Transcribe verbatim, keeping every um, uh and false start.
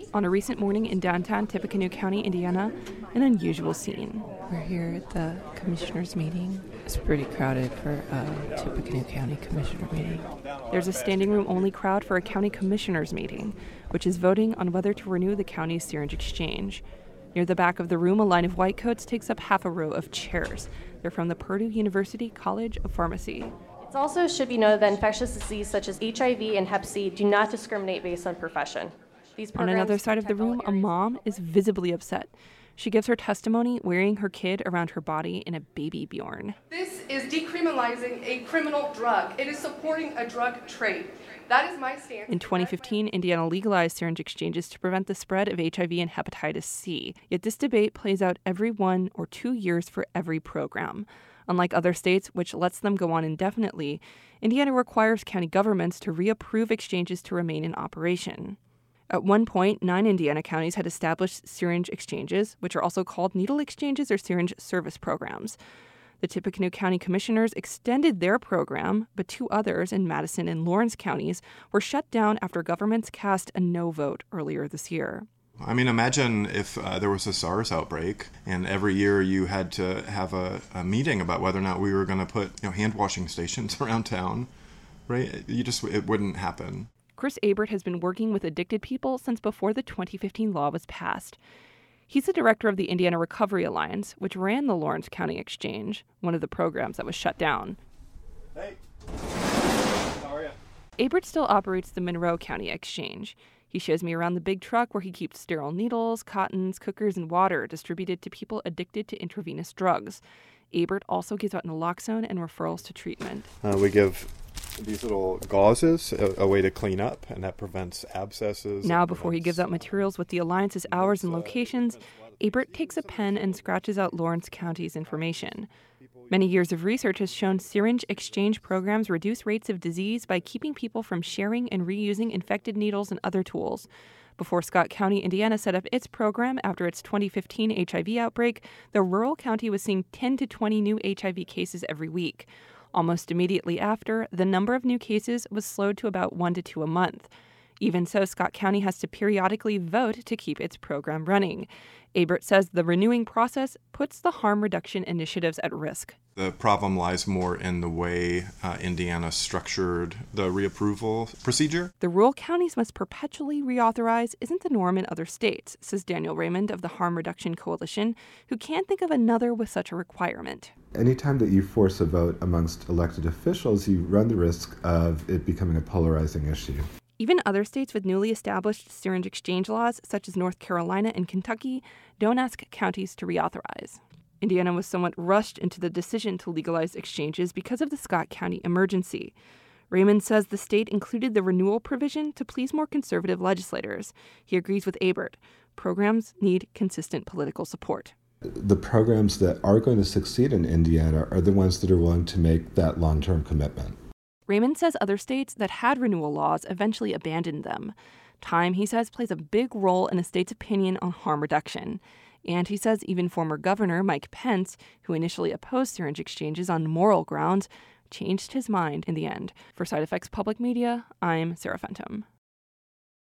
On a recent morning in downtown Tippecanoe County, Indiana, an unusual scene. We're here at the commissioners' meeting. It's pretty crowded for a Tippecanoe County commissioner meeting. There's a standing room only crowd for a county commissioners meeting, which is voting on whether to renew the county's syringe exchange. Near the back of the room, a line of white coats takes up half a row of chairs. They're from the Purdue University College of Pharmacy. It also should be noted that infectious disease such as H I V and Hep C do not discriminate based on profession. These On another side of the room, a mom is visibly upset. She gives her testimony wearing her kid around her body in a baby Bjorn. This is decriminalizing a criminal drug. It is supporting a drug trade. That is my stance. In twenty fifteen, Indiana legalized syringe exchanges to prevent the spread of H I V and hepatitis C. Yet this debate plays out every one or two years for every program. Unlike other states, which lets them go on indefinitely, Indiana requires county governments to reapprove exchanges to remain in operation. At one point, nine Indiana counties had established syringe exchanges, which are also called needle exchanges or syringe service programs. The Tippecanoe County Commissioners extended their program, but two others in Madison and Lawrence counties were shut down after governments cast a no vote earlier this year. I mean, imagine if uh, there was a SARS outbreak and every year you had to have a, a meeting about whether or not we were going to put, you know, hand washing stations around town, right? You just, it wouldn't happen. Chris Abert has been working with addicted people since before the twenty fifteen law was passed. He's the director of the Indiana Recovery Alliance, which ran the Lawrence County Exchange, one of the programs that was shut down. Hey, how are you? Abert still operates the Monroe County Exchange. He shows me around the big truck where he keeps sterile needles, cottons, cookers, and water distributed to people addicted to intravenous drugs. Abert also gives out naloxone and referrals to treatment. Uh, we give these little gauzes, a, a way to clean up, and that prevents abscesses. Now, before he gives out materials with the Alliance's hours and locations, Abert takes a pen and scratches out Lawrence County's information. Many years of research has shown syringe exchange programs reduce rates of disease by keeping people from sharing and reusing infected needles and other tools. Before Scott County, Indiana set up its program after its twenty fifteen H I V outbreak, the rural county was seeing ten to twenty new H I V cases every week. Almost immediately after, the number of new cases was slowed to about one to two a month. Even so, Scott County has to periodically vote to keep its program running. Abert says the renewing process puts the harm reduction initiatives at risk. The problem lies more in the way uh, Indiana structured the reapproval procedure. The rural counties must perpetually reauthorize isn't the norm in other states, says Daniel Raymond of the Harm Reduction Coalition, who can't think of another with such a requirement. Anytime that you force a vote amongst elected officials, you run the risk of it becoming a polarizing issue. Even other states with newly established syringe exchange laws, such as North Carolina and Kentucky, don't ask counties to reauthorize. Indiana was somewhat rushed into the decision to legalize exchanges because of the Scott County emergency. Raymond says the state included the renewal provision to please more conservative legislators. He agrees with Abert. Programs need consistent political support. The programs that are going to succeed in Indiana are the ones that are willing to make that long-term commitment. Raymond says other states that had renewal laws eventually abandoned them. Time, he says, plays a big role in a state's opinion on harm reduction. And he says even former Governor Mike Pence, who initially opposed syringe exchanges on moral grounds, changed his mind in the end. For Side Effects Public Media, I'm Sarah Fenton.